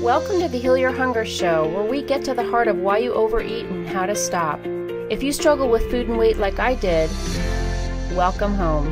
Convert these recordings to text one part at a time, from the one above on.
Welcome to the Heal Your Hunger Show, where we get to the heart of why you overeat and how to stop. If you struggle with food and weight like I did, welcome home.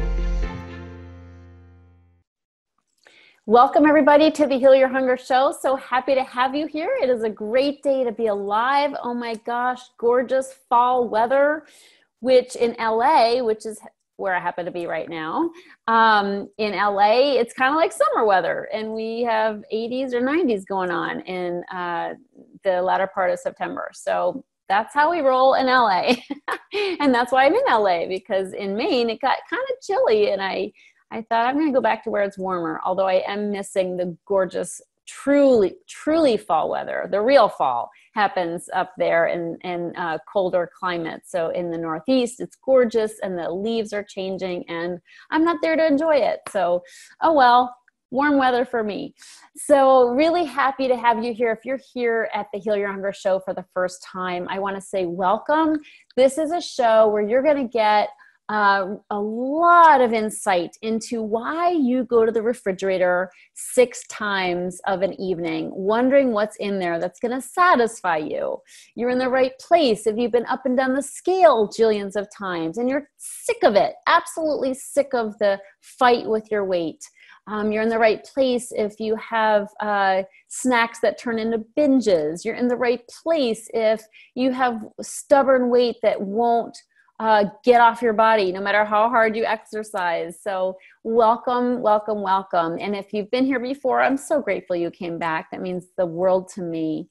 Welcome everybody to the Heal Your Hunger Show. So happy to have you here. It is a great day to be alive. Oh my gosh, gorgeous fall weather, which in LA, which is where I happen to be right now. In LA, it's kind of like summer weather, and we have 80s or 90s going on in the latter part of September. So that's how we roll in LA. And that's why I'm in LA, because in Maine, it got kind of chilly, and I thought I'm going to go back to where it's warmer, although I am missing the gorgeous, truly fall weather. The real fall happens up there in colder climates. So in the Northeast, it's gorgeous and the leaves are changing, and I'm not there to enjoy it. So, oh well, warm weather for me. So really happy to have you here. If you're here at the Heal Your Hunger Show for the first time, I want to say welcome. This is a show where you're going to get a lot of insight into why you go to the refrigerator 6 times of an evening, wondering what's in there that's going to satisfy you. You're in the right place if you've been up and down the scale jillions of times and you're sick of it, absolutely sick of the fight with your weight. You're in the right place if you have snacks that turn into binges. You're in the right place if you have stubborn weight that won't get off your body, no matter how hard you exercise. So welcome, welcome, welcome. And if you've been here before, I'm so grateful you came back. That means the world to me.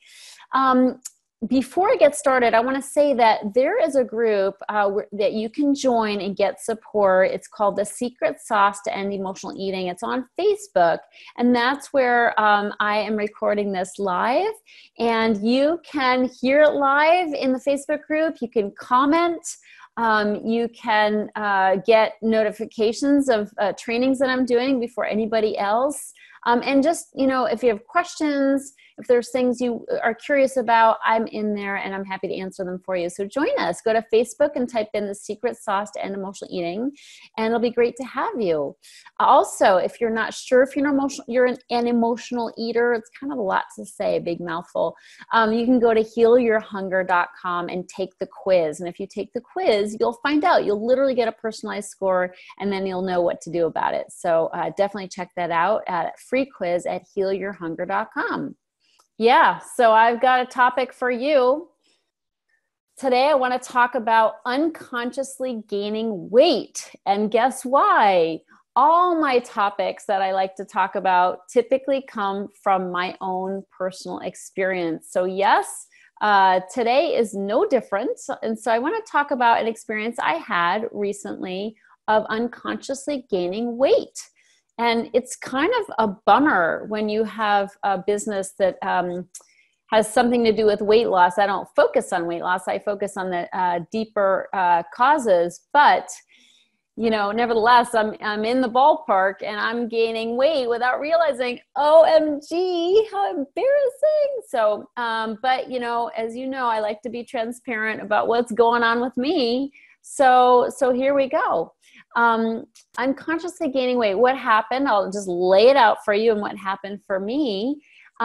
Before I get started, I want to say that there is a group that you can join and get support. It's called The Secret Sauce to End Emotional Eating. It's on Facebook, and that's where I am recording this live. And you can hear it live in the Facebook group. You can comment. You can get notifications of trainings that I'm doing before anybody else. And just, if you have questions, if there's things you are curious about, I'm in there and I'm happy to answer them for you. So join us. Go to Facebook and type in The Secret Sauce to End Emotional Eating, and it'll be great to have you. Also, if you're not sure if you're an emotional eater, it's kind of a lot to say, a big mouthful. You can go to healyourhunger.com and take the quiz. And if you take the quiz, you'll find out. You'll literally get a personalized score, and then you'll know what to do about it. So definitely check that out at free quiz at healyourhunger.com. Yeah, so I've got a topic for you. Today I want to talk about unconsciously gaining weight. And guess why? All my topics that I like to talk about typically come from my own personal experience. So yes, today is no different. And so I want to talk about an experience I had recently of unconsciously gaining weight. And it's kind of a bummer when you have a business that has something to do with weight loss. I don't focus on weight loss. I focus on the deeper causes. But, nevertheless, I'm in the ballpark and I'm gaining weight without realizing, OMG, how embarrassing. So, but, as you know, I like to be transparent about what's going on with me. So here we go. Unconsciously gaining weight. What happened? I'll just lay it out for you and what happened for me.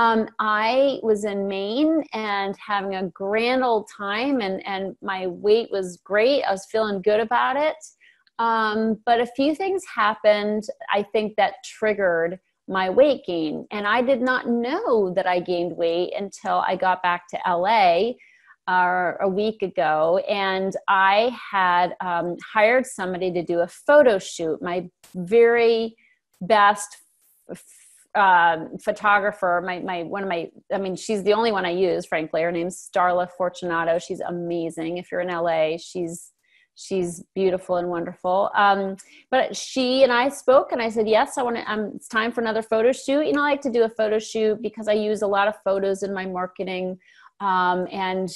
I was in Maine and having a grand old time, and my weight was great. I was feeling good about it. But a few things happened, I think, that triggered my weight gain. And I did not know that I gained weight until I got back to LA a week ago, and I had hired somebody to do a photo shoot. My very best photographer, she's the only one I use, frankly. Her name's Starla Fortunato. She's amazing. If you're in LA, she's beautiful and wonderful. But she and I spoke, and I said, yes, it's time for another photo shoot. I like to do a photo shoot because I use a lot of photos in my marketing. And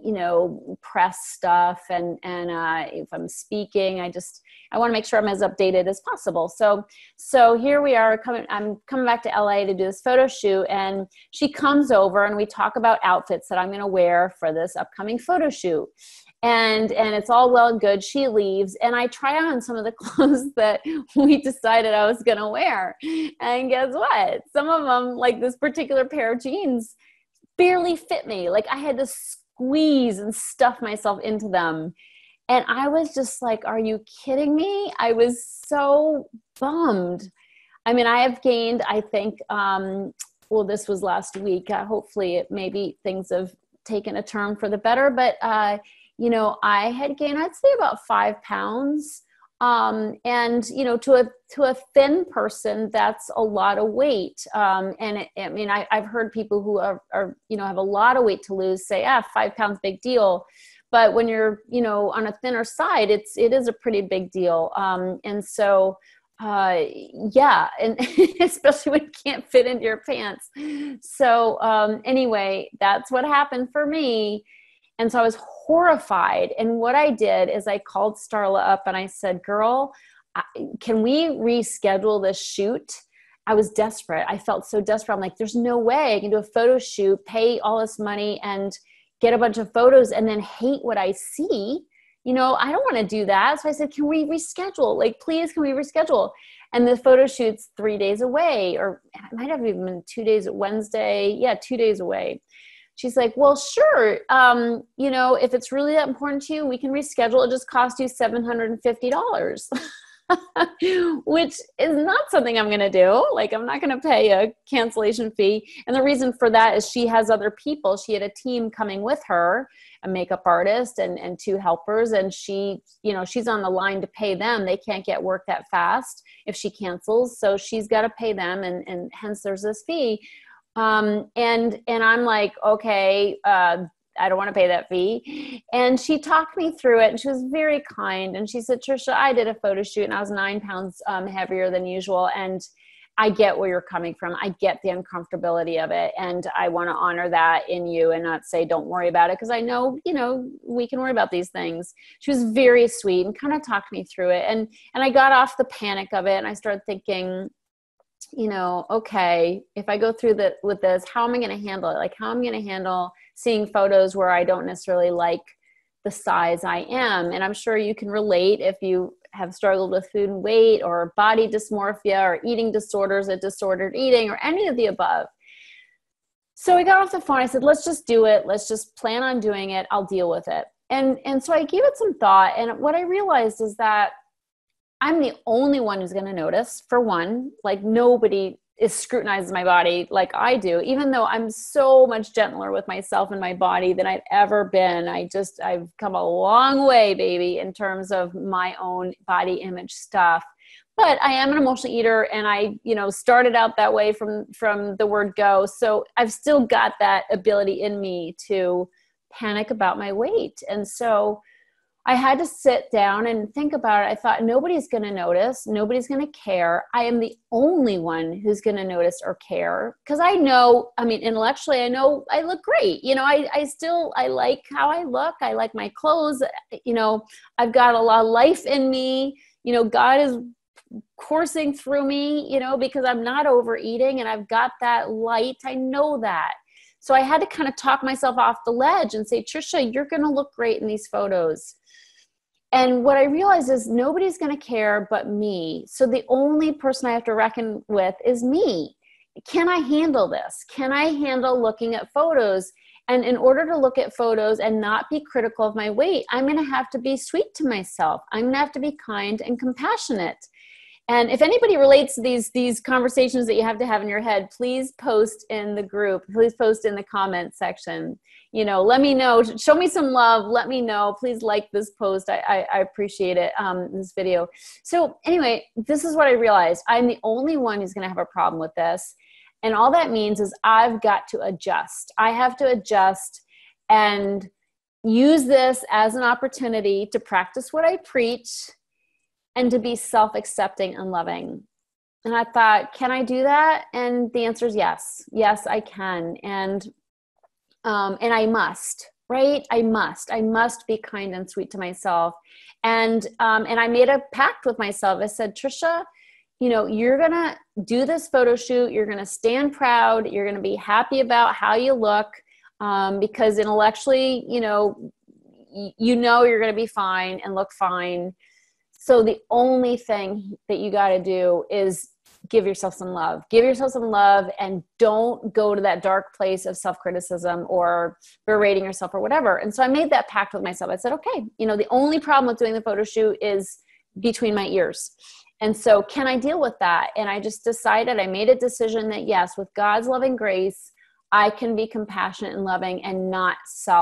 press stuff, and if I'm speaking, I want to make sure I'm as updated as possible. So here we are I'm coming back to LA to do this photo shoot, and she comes over and we talk about outfits that I'm going to wear for this upcoming photo shoot. And it's all well and good. She leaves, and I try on some of the clothes that we decided I was going to wear. And guess what? Some of them, like this particular pair of jeans, barely fit me. Like I had to squeeze and stuff myself into them. And I was just like, are you kidding me? I was so bummed. I mean, I have gained, I think, well, this was last week. Hopefully maybe things have taken a turn for the better, but, you know, I had gained, I'd say about 5 pounds. And, you know, to a thin person, that's a lot of weight. I mean, I've heard people who are, you know, have a lot of weight to lose say, 5 pounds, big deal. But when you're, you know, on a thinner side, it is a pretty big deal. And so, yeah, and especially when you can't fit into your pants. So, anyway, that's what happened for me. And so I was horrified. And what I did is I called Starla up and I said, girl, can we reschedule this shoot? I was desperate. I felt so desperate. I'm like, there's no way I can do a photo shoot, pay all this money and get a bunch of photos and then hate what I see. You know, I don't want to do that. So I said, can we reschedule? Like, please, can we reschedule? And the photo shoot's 3 days away, or it might have even been 2 days, Wednesday. Yeah, 2 days away. She's like, well, sure. You know, if it's really that important to you, we can reschedule. It just cost you $750, which is not something I'm going to do. Like, I'm not going to pay a cancellation fee. And the reason for that is she has other people. She had a team coming with her, a makeup artist and 2 helpers. And she, you know, she's on the line to pay them. They can't get work that fast if she cancels. So she's got to pay them. And hence there's this fee. And I'm like, okay, I don't want to pay that fee. And she talked me through it and she was very kind. And she said, Trisha, I did a photo shoot and I was 9 pounds heavier than usual. And I get where you're coming from. I get the uncomfortability of it. And I want to honor that in you and not say, don't worry about it. Cause I know, you know, we can worry about these things. She was very sweet and kind of talked me through it. And I got off the panic of it and I started thinking, you know, okay, if I go through with this, how am I going to handle it? Like, how am I going to handle seeing photos where I don't necessarily like the size I am? And I'm sure you can relate if you have struggled with food and weight or body dysmorphia or eating disorders or disordered eating or any of the above. So I got off the phone. I said, let's just do it. Let's just plan on doing it. I'll deal with it. And so I gave it some thought. And what I realized is that I'm the only one who's going to notice, for one. Like, nobody is scrutinizing my body like I do, even though I'm so much gentler with myself and my body than I've ever been. I've come a long way, baby, in terms of my own body image stuff. But I am an emotional eater, and I, you know, started out that way from the word go. So I've still got that ability in me to panic about my weight. And so I had to sit down and think about it. I thought, nobody's going to notice. Nobody's going to care. I am the only one who's going to notice or care. Because I know, I mean, intellectually, I know I look great. You know, I like how I look. I like my clothes. You know, I've got a lot of life in me. You know, God is coursing through me, you know, because I'm not overeating and I've got that light. I know that. So I had to kind of talk myself off the ledge and say, Trisha, you're going to look great in these photos. And what I realized is nobody's going to care but me. So the only person I have to reckon with is me. Can I handle this? Can I handle looking at photos? And in order to look at photos and not be critical of my weight, I'm going to have to be sweet to myself. I'm going to have to be kind and compassionate. And if anybody relates to these conversations that you have to have in your head, please post in the group. Please post in the comment section. You know, let me know. Show me some love. Let me know. Please like this post. I appreciate it, this video. So anyway, this is what I realized. I'm the only one who's going to have a problem with this. And all that means is I've got to adjust. I have to adjust and use this as an opportunity to practice what I preach and to be self-accepting and loving. And I thought, can I do that? And the answer is yes. Yes, I can. And I must, right? I must be kind and sweet to myself. And I made a pact with myself. I said, Trisha, you know, you're going to do this photo shoot. You're going to stand proud. You're going to be happy about how you look. Because intellectually, you know, you know you're going to be fine and look fine. So the only thing that you got to do is give yourself some love. Give yourself some love, and don't go to that dark place of self-criticism or berating yourself or whatever. And so I made that pact with myself. I said, okay, the only problem with doing the photo shoot is between my ears. And so can I deal with that? And I just decided, I made a decision that yes, with God's loving grace, I can be compassionate and loving and not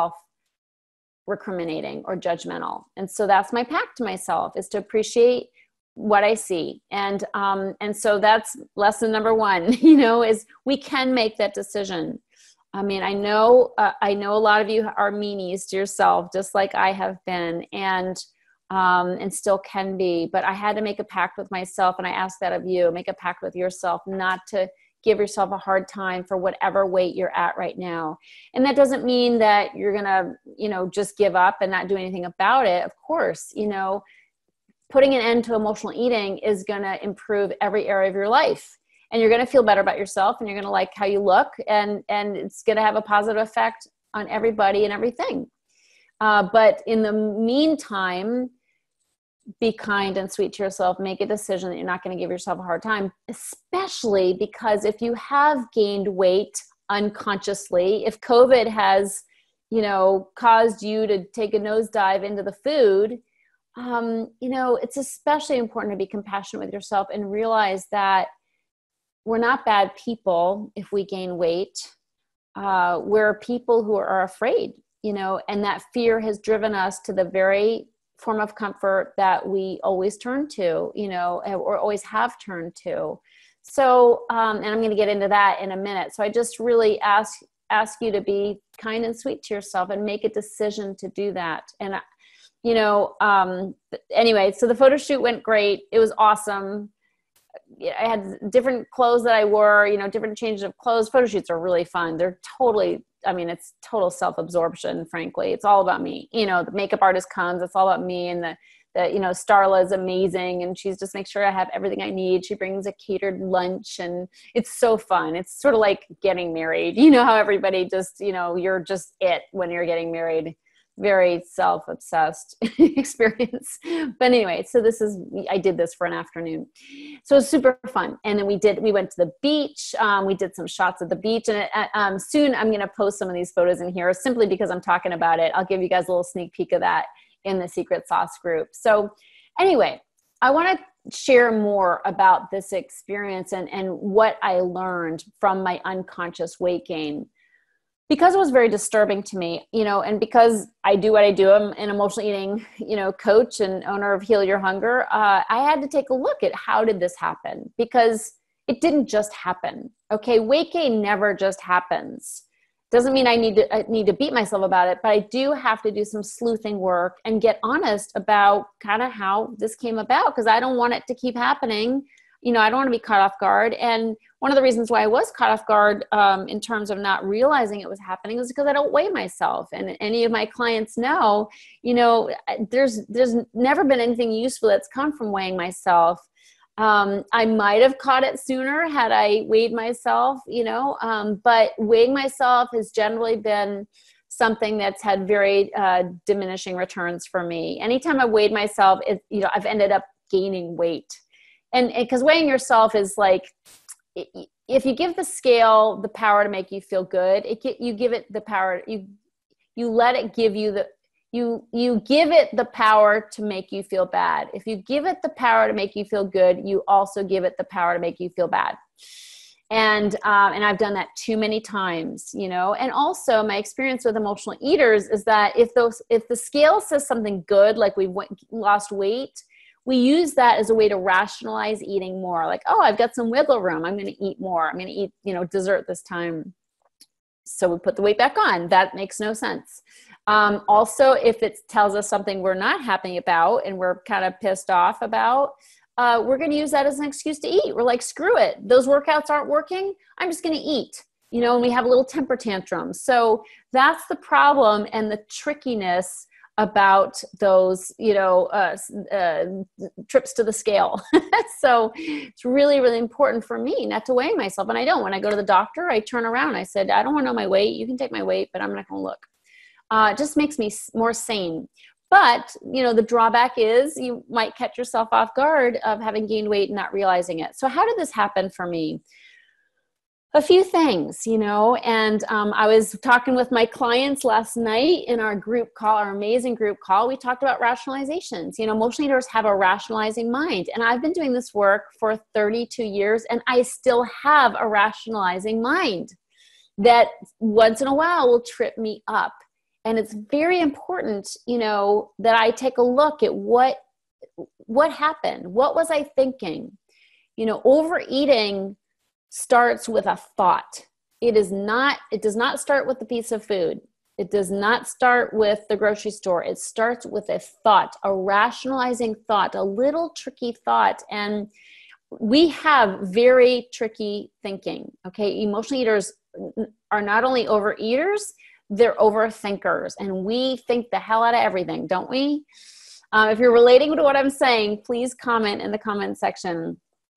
self-recriminating or judgmental. And so that's my pact to myself, is to appreciate what I see. And so that's lesson number one, is we can make that decision. I mean, I know a lot of you are meanies to yourself, just like I have been, and still can be, but I had to make a pact with myself. And I ask that of you, make a pact with yourself, not to give yourself a hard time for whatever weight you're at right now. And that doesn't mean that you're going to, just give up and not do anything about it. Of course, putting an end to emotional eating is going to improve every area of your life, and you're going to feel better about yourself, and you're going to like how you look, and it's going to have a positive effect on everybody and everything. But in the meantime, be kind and sweet to yourself. Make a decision that you're not going to give yourself a hard time, especially because if you have gained weight unconsciously, if COVID has, caused you to take a nosedive into the food, it's especially important to be compassionate with yourself and realize that we're not bad people if we gain weight. We're people who are afraid, and that fear has driven us to the very form of comfort that we always turn to, or always have turned to. So, and I'm going to get into that in a minute. So I just really ask you to be kind and sweet to yourself and make a decision to do that. And, anyway, so the photo shoot went great. It was awesome. I had different clothes that I wore, different changes of clothes. Photo shoots are really fun. They're totally, it's total self-absorption, frankly. It's all about me. The makeup artist comes, it's all about me. And the Starla is amazing. And she's just make sure I have everything I need. She brings a catered lunch, and it's so fun. It's sort of like getting married. How everybody just, you're just it when you're getting married. Very self-obsessed experience. But anyway, so I did this for an afternoon. So it was super fun. And then we went to the beach. We did some shots of the beach, and soon I'm going to post some of these photos in here simply because I'm talking about it. I'll give you guys a little sneak peek of that in the Secret Sauce group. So anyway, I want to share more about this experience and what I learned from my unconscious weight gain, because it was very disturbing to me, and because I do what I do, I'm an emotional eating, coach and owner of Heal Your Hunger. I had to take a look at how did this happen, because it didn't just happen. Okay. Weight gain never just happens. Doesn't mean I need to beat myself about it, but I do have to do some sleuthing work and get honest about kind of how this came about, because I don't want it to keep happening. I don't want to be caught off guard. And one of the reasons why I was caught off guard in terms of not realizing it was happening was because I don't weigh myself. And any of my clients know, there's never been anything useful that's come from weighing myself. I might have caught it sooner had I weighed myself, but weighing myself has generally been something that's had very diminishing returns for me. Anytime I weighed myself, I've ended up gaining weight. And because weighing yourself is like, if you give the scale the power to make you feel good, you give it the power, you let it give you you give it the power to make you feel bad. If you give it the power to make you feel good, you also give it the power to make you feel bad. And I've done that too many times, and also my experience with emotional eaters is that if the scale says something good, like we've lost weight, we use that as a way to rationalize eating more. Like, oh, I've got some wiggle room. I'm going to eat more. I'm going to eat, dessert this time. So we put the weight back on. That makes no sense. Also, if it tells us something we're not happy about and we're kind of pissed off about, we're going to use that as an excuse to eat. We're like, screw it. Those workouts aren't working. I'm just going to eat, and we have a little temper tantrum. So that's the problem and the trickiness about those, trips to the scale. So it's really, really important for me not to weigh myself. And I don't. When I go to the doctor, I turn around. I said, I don't want to know my weight. You can take my weight, but I'm not going to look. It just makes me more sane. But, the drawback is you might catch yourself off guard of having gained weight and not realizing it. So how did this happen for me? A few things, and I was talking with my clients last night in our group call, our amazing group call. We talked about rationalizations. Emotional eaters have a rationalizing mind. And I've been doing this work for 32 years, and I still have a rationalizing mind that once in a while will trip me up. And it's very important, that I take a look at what happened. What was I thinking? Overeating starts with a thought. It does not start with a piece of food. It does not start with the grocery store. It starts with a thought, a rationalizing thought, a little tricky thought. And we have very tricky thinking. Okay. Emotional eaters are not only overeaters, they're overthinkers, and we think the hell out of everything, don't we? If you're relating to what I'm saying, please comment in the comment section.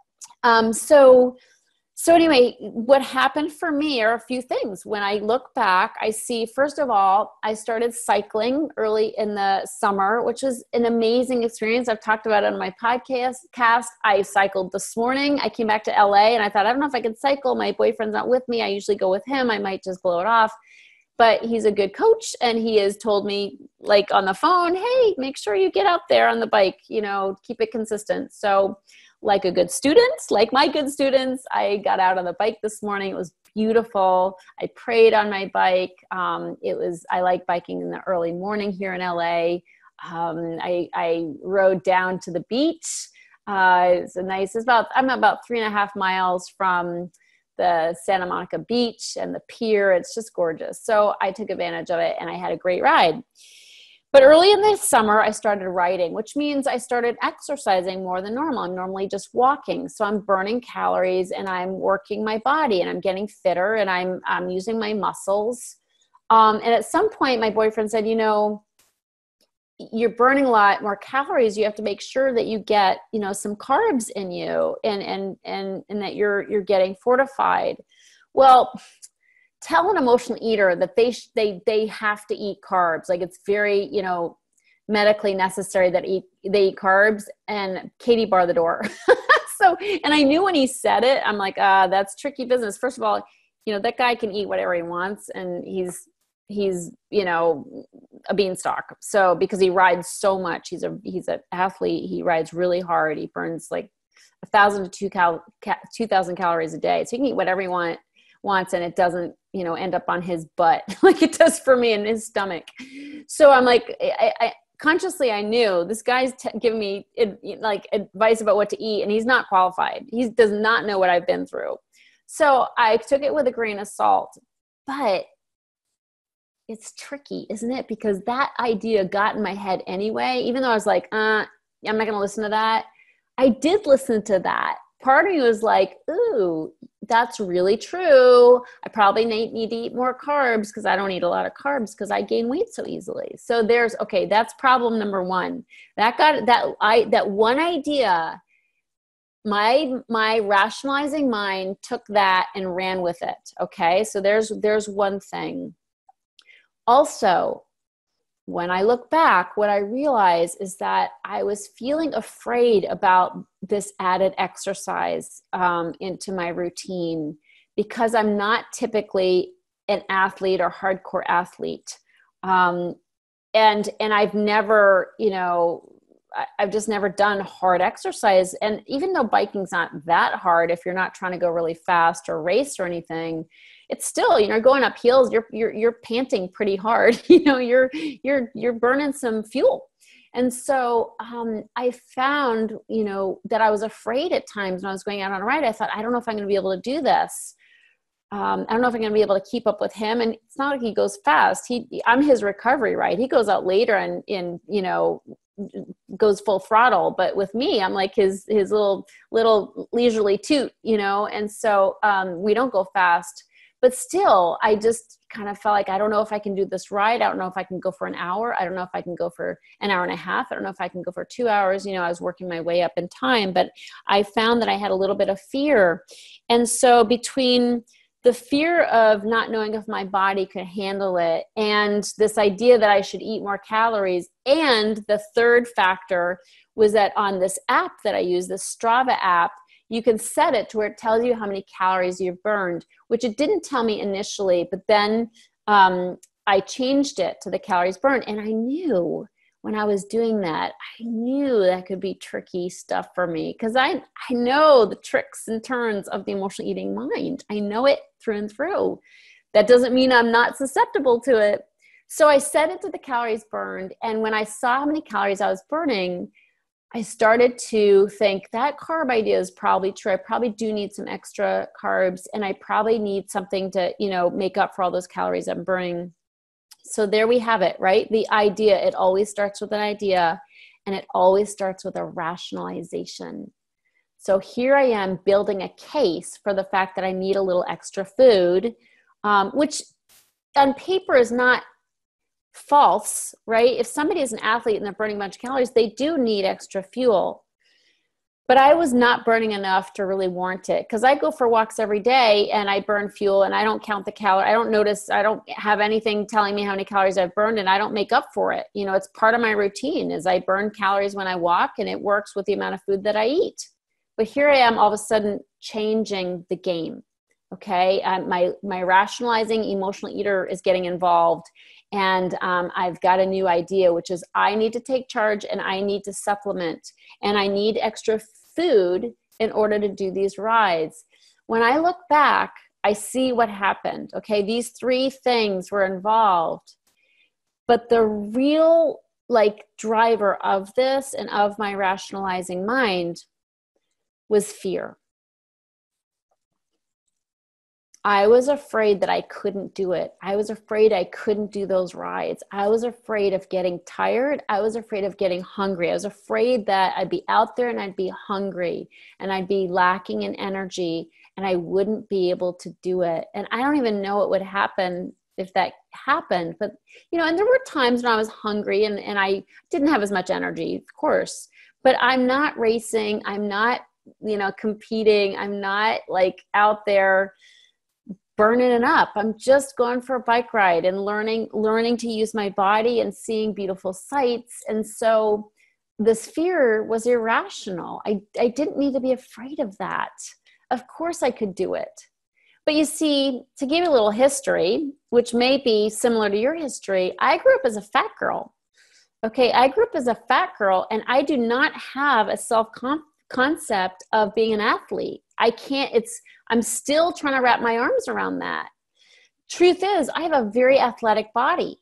So anyway, what happened for me are a few things. When I look back, I see, first of all, I started cycling early in the summer, which was an amazing experience. I've talked about it on my podcast. I cycled this morning. I came back to LA and I thought, I don't know if I can cycle. My boyfriend's not with me. I usually go with him. I might just blow it off. But he's a good coach, and he has told me, like on the phone, hey, make sure you get out there on the bike, keep it consistent. So like my good students, I got out on the bike this morning. It was beautiful. I prayed on my bike. I like biking in the early morning here in LA. I rode down to the beach. I'm about 3.5 miles from the Santa Monica beach and the pier. It's just gorgeous. So I took advantage of it and I had a great ride. But early in the summer, I started riding, which means I started exercising more than normal. I'm normally just walking. So I'm burning calories and I'm working my body and I'm getting fitter and I'm using my muscles. And at some point, my boyfriend said, you're burning a lot more calories. You have to make sure that you get, some carbs in you and that you're getting fortified. Well, tell an emotional eater that they have to eat carbs. Like it's very, medically necessary that they eat carbs, and Katie barred the door. And I knew when he said it, I'm like, that's tricky business. First of all, that guy can eat whatever he wants, and he's a beanstalk. So because he rides so much, he's an athlete. He rides really hard. He burns like 1,000 to 2,000 calories a day. So he can eat whatever he wants, and it doesn't, end up on his butt like it does for me in his stomach. So I'm like, I consciously, I knew this guy's giving me advice about what to eat, and he's not qualified. He does not know what I've been through. So I took it with a grain of salt, but it's tricky, isn't it? Because that idea got in my head anyway, even though I was like, I'm not going to listen to that. I did listen to that. Part of me was like, ooh, that's really true. I probably need to eat more carbs because I don't eat a lot of carbs because I gain weight so easily. So that's problem number one. That one idea, my rationalizing mind took that and ran with it. Okay. So there's one thing. Also, when I look back, what I realize is that I was feeling afraid about this added exercise into my routine because I'm not typically an athlete or hardcore athlete. And I've never, I've just never done hard exercise. And even though biking's not that hard, if you're not trying to go really fast or race or anything, it's still, going up hills, you're panting pretty hard. You're burning some fuel. And so I found, that I was afraid at times when I was going out on a ride. I thought, I don't know if I'm going to be able to do this. I don't know if I'm going to be able to keep up with him. And it's not like he goes fast. I'm his recovery ride. He goes out later and goes full throttle. But with me, I'm like his little leisurely toot, and so we don't go fast. But still, I just kind of felt like, I don't know if I can do this ride. I don't know if I can go for an hour. I don't know if I can go for an hour and a half. I don't know if I can go for 2 hours. I was working my way up in time, but I found that I had a little bit of fear. And so between the fear of not knowing if my body could handle it, and this idea that I should eat more calories. And the third factor was that on this app that I use, the Strava app, you can set it to where it tells you how many calories you've burned, which it didn't tell me initially, but then I changed it to the calories burned. And I knew when I was doing that, I knew that could be tricky stuff for me, because I know the tricks and turns of the emotional eating mind. I know it through and through. That doesn't mean I'm not susceptible to it. So I set it to the calories burned. And when I saw how many calories I was burning, I started to think that carb idea is probably true. I probably do need some extra carbs, and I probably need something to, make up for all those calories I'm burning. So there we have it, right? The idea, it always starts with an idea, and it always starts with a rationalization. So here I am building a case for the fact that I need a little extra food, which on paper is not false, right? If somebody is an athlete and they're burning a bunch of calories, they do need extra fuel. But I was not burning enough to really warrant it, because I go for walks every day and I burn fuel and I don't count the calories. I don't notice, I don't have anything telling me how many calories I've burned, and I don't make up for it. It's part of my routine is I burn calories when I walk, and it works with the amount of food that I eat. But here I am all of a sudden changing the game. Okay. My rationalizing emotional eater is getting involved. And I've got a new idea, which is I need to take charge, and I need to supplement, and I need extra food in order to do these rides. When I look back, I see what happened. Okay, these three things were involved. But the real driver of this and of my rationalizing mind was fear. I was afraid that I couldn't do it. I was afraid I couldn't do those rides. I was afraid of getting tired. I was afraid of getting hungry. I was afraid that I'd be out there and I'd be hungry and I'd be lacking in energy and I wouldn't be able to do it. And I don't even know what would happen if that happened. But, and there were times when I was hungry and I didn't have as much energy, of course, but I'm not racing. I'm not, competing. I'm not out there burning it up. I'm just going for a bike ride and learning to use my body and seeing beautiful sights. And so this fear was irrational. I didn't need to be afraid of that. Of course I could do it. But you see, to give you a little history, which may be similar to your history, I grew up as a fat girl. Okay, I grew up as a fat girl, and I do not have a self-concept of being an athlete. I'm still trying to wrap my arms around that. Truth is, I have a very athletic body.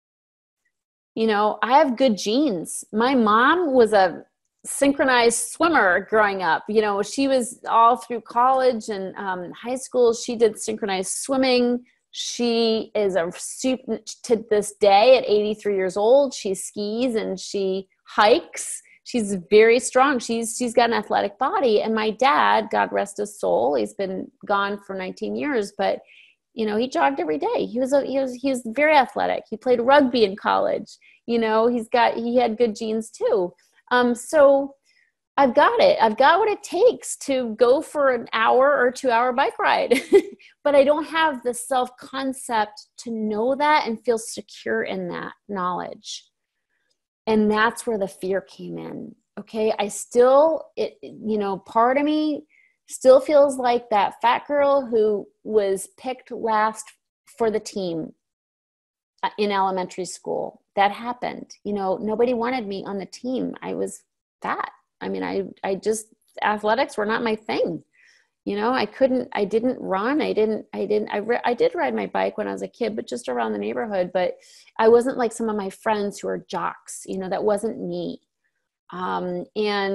I have good genes. My mom was a synchronized swimmer growing up. She was all through college and high school. She did synchronized swimming. She is to this day at 83 years old. She skis and she hikes. She's very strong. She's got an athletic body. And my dad, God rest his soul, he's been gone for 19 years, but he jogged every day. He was very athletic. He played rugby in college. He had good genes too. So I've got it. I've got what it takes to go for an hour or 2 hour bike ride, but I don't have the self-concept to know that and feel secure in that knowledge. And that's where the fear came in. Okay. Part of me still feels like that fat girl who was picked last for the team in elementary school. That happened. Nobody wanted me on the team. I was fat. I mean, athletics were not my thing. I didn't run. I did ride my bike when I was a kid, but just around the neighborhood, but I wasn't like some of my friends who are jocks, that wasn't me. And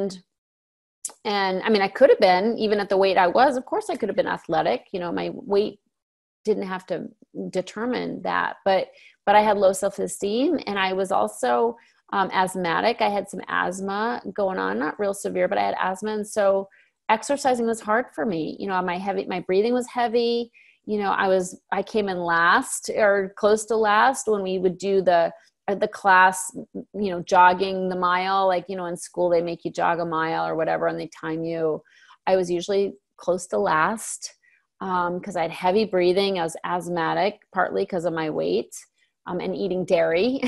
I mean, I could have been, even at the weight I was, of course I could have been athletic. My weight didn't have to determine that, but I had low self-esteem, and I was also asthmatic. I had some asthma going on, not real severe, but I had asthma. And so exercising was hard for me. My breathing was heavy. I came in last or close to last when we would do the class, jogging the mile, in school, they make you jog a mile or whatever, and they time you. I was usually close to last. because I had heavy breathing. I was asthmatic, partly because of my weight, and eating dairy.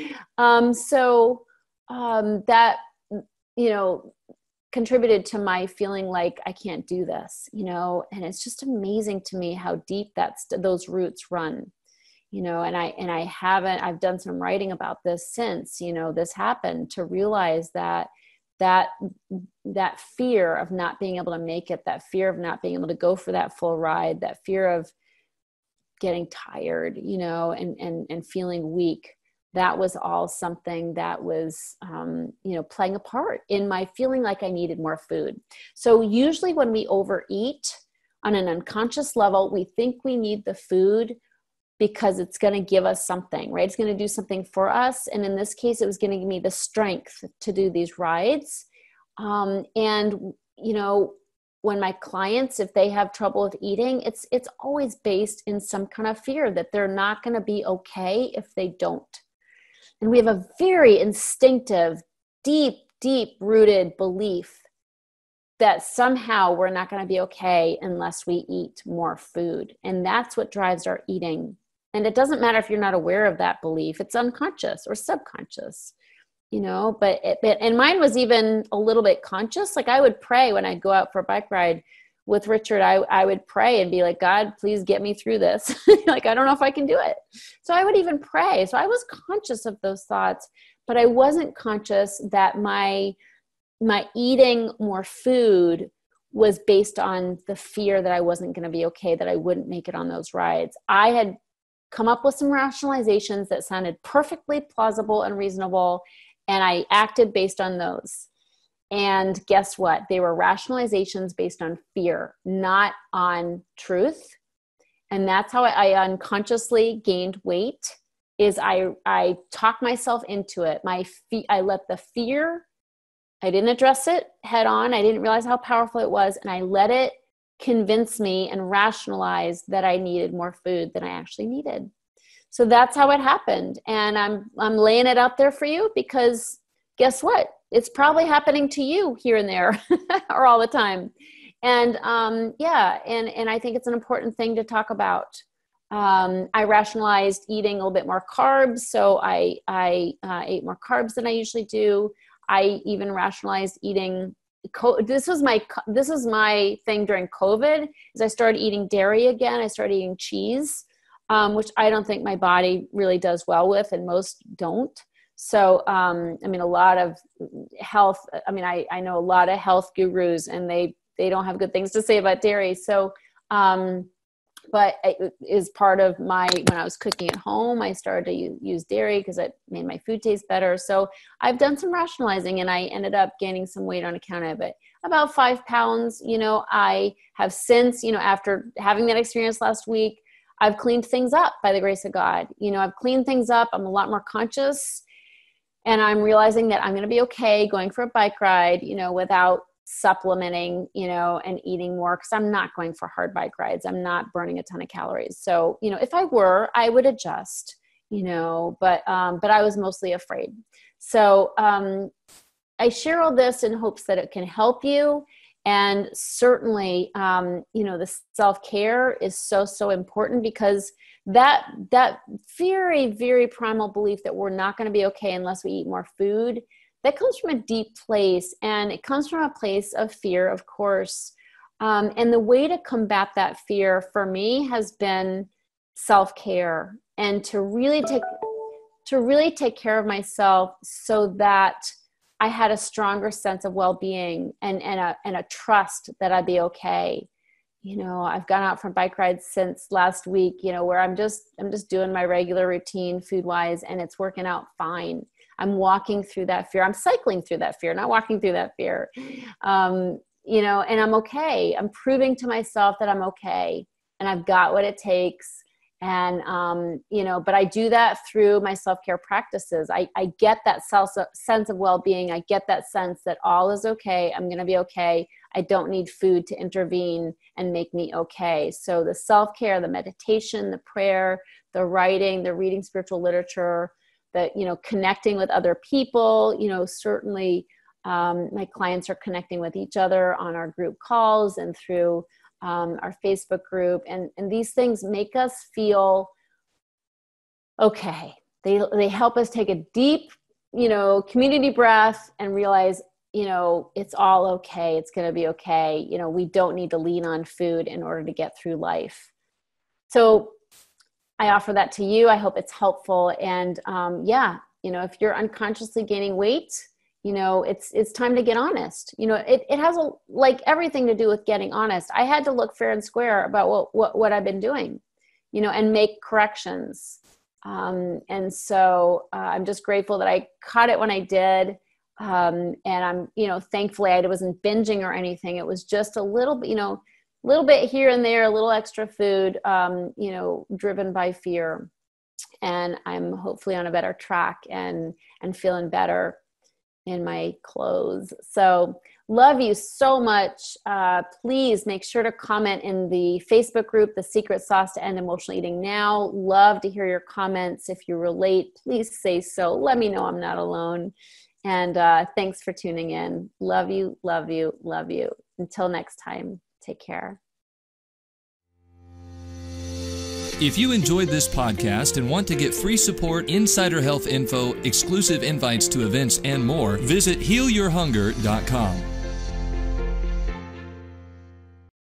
That, contributed to my feeling like I can't do this, and it's just amazing to me how deep those roots run, and I've done some writing about this since, this happened, to realize that fear of not being able to make it, that fear of not being able to go for that full ride, that fear of getting tired, and feeling weak, that was all something that was, playing a part in my feeling like I needed more food. So usually when we overeat on an unconscious level, we think we need the food because it's going to give us something, right? It's going to do something for us. And in this case, it was going to give me the strength to do these rides. When my clients, if they have trouble with eating, it's always based in some kind of fear that they're not going to be okay if they don't. And we have a very instinctive, deep, deep rooted belief that somehow we're not going to be okay unless we eat more food. And that's what drives our eating. And it doesn't matter if you're not aware of that belief, it's unconscious or subconscious, and mine was even a little bit conscious. Like I would pray when I'd go out for a bike ride with Richard, I would pray and be like, God, please get me through this. Like, I don't know if I can do it. So I would even pray. So I was conscious of those thoughts, but I wasn't conscious that my eating more food was based on the fear that I wasn't going to be okay, that I wouldn't make it on those rides. I had come up with some rationalizations that sounded perfectly plausible and reasonable, and I acted based on those. And guess what? They were rationalizations based on fear, not on truth. And that's how I unconsciously gained weight, is I talked myself into it. I let the fear, I didn't address it head on. I didn't realize how powerful it was. And I let it convince me and rationalize that I needed more food than I actually needed. So that's how it happened. And I'm laying it out there for you because guess what? It's probably happening to you here and there or all the time. And and I think it's an important thing to talk about. I rationalized eating a little bit more carbs. So I ate more carbs than I usually do. I even rationalized eating. This was my thing during COVID, is I started eating dairy again. I started eating cheese, which I don't think my body really does well with, and most don't. So, a lot of health, I know a lot of health gurus, and they don't have good things to say about dairy. So, but it is part of when I was cooking at home, I started to use dairy because it made my food taste better. So I've done some rationalizing, and I ended up gaining some weight on account of it, about 5 pounds. I have since, after having that experience last week, I've cleaned things up by the grace of God. I've cleaned things up. I'm a lot more conscious. And I'm realizing that I'm going to be okay going for a bike ride, without supplementing, and eating more, because I'm not going for hard bike rides. I'm not burning a ton of calories. So, if I were, I would adjust, but I was mostly afraid. So I share all this in hopes that it can help you. And certainly, the self-care is so, so important, because that very, very primal belief that we're not going to be okay unless we eat more food, that comes from a deep place, and it comes from a place of fear, of course. And the way to combat that fear for me has been self-care, and to really take care of myself so that I had a stronger sense of well-being and a trust that I'd be okay. I've gone out for bike rides since last week, where I'm just doing my regular routine food-wise, and it's working out fine. I'm walking through that fear. I'm cycling through that fear, not walking through that fear. And I'm okay. I'm proving to myself that I'm okay, and I've got what it takes. And, but I do that through my self-care practices. I get that sense of well-being. I get that sense that all is okay. I'm going to be okay. I don't need food to intervene and make me okay. So the self-care, the meditation, the prayer, the writing, the reading spiritual literature, the, connecting with other people, certainly my clients are connecting with each other on our group calls and through our Facebook group, and these things make us feel okay. They help us take a deep, community breath and realize, it's all okay. It's going to be okay. We don't need to lean on food in order to get through life. So I offer that to you. I hope it's helpful. And if you're unconsciously gaining weight, it's time to get honest. It has everything to do with getting honest. I had to look fair and square about what I've been doing, and make corrections. And so I'm just grateful that I caught it when I did. And I'm, thankfully I wasn't binging or anything. It was just a little bit here and there, a little extra food, driven by fear. And I'm hopefully on a better track and feeling better in my clothes. So love you so much. Please make sure to comment in the Facebook group, The Secret Sauce to End Emotional Eating Now. Love to hear your comments. If you relate, please say so. Let me know I'm not alone. And thanks for tuning in. Love you, love you, love you. Until next time, take care. If you enjoyed this podcast and want to get free support, insider health info, exclusive invites to events, and more, visit HealYourHunger.com.